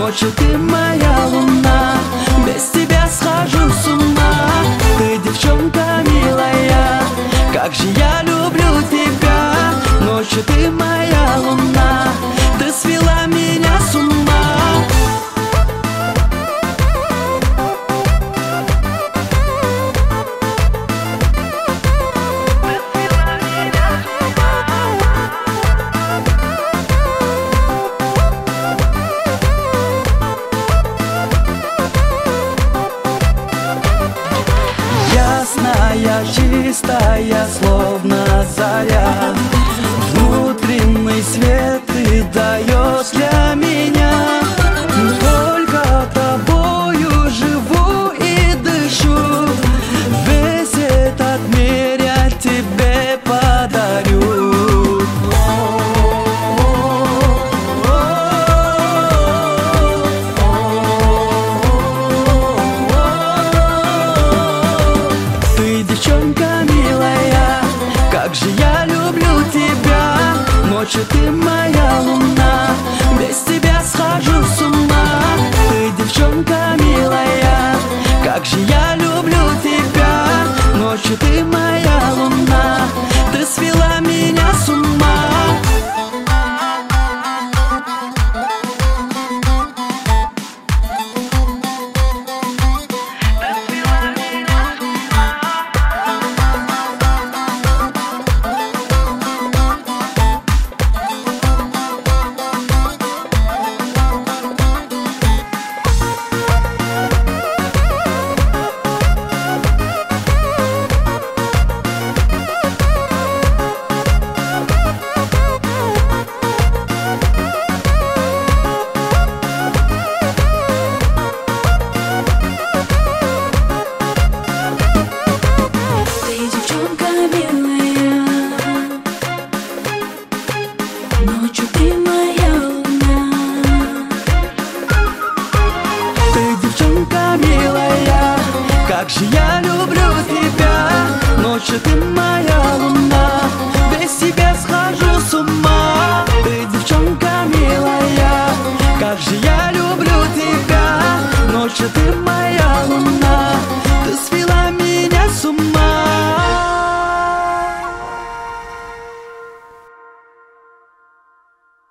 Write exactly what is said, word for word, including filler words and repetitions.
ночью ты моя луна, без тебя схожу с ума. Ты девчонка милая, как же я люблю тебя. Ночью ты моя луна, ты свела меня с ума. Ясная, чистая, словно заря, внутренний свет ты даешь для меня. Только тобою живу и дышу, весь этот мир я тебе подарю. Девчонка милая, как же я люблю тебя. Ночью ты моя луна, без тебя схожу с ума. Ты девчонка милая, как же я люблю тебя. Ночью ты моя луна, ты свела меня с ума. Ночью ты моя луна. Ты девчонка милая, как же я люблю тебя. Ночью ты моя луна.